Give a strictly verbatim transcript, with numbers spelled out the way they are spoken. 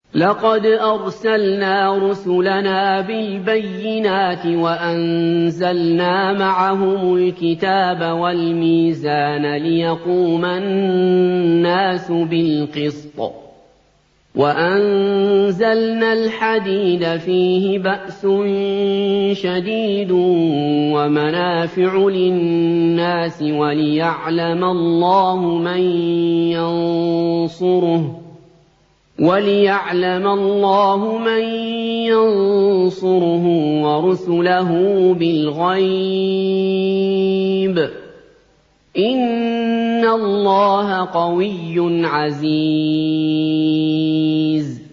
لقد أرسلنا رسلنا بالبينات وأنزلنا معهم الكتاب والميزان ليقوم الناس بالقسط وأنزلنا الحديد فيه بأس شديد ومنافع للناس وليعلم الله من ينصره وليعلم الله من ينصره ورسله بالغيب إن الله قوي عزيز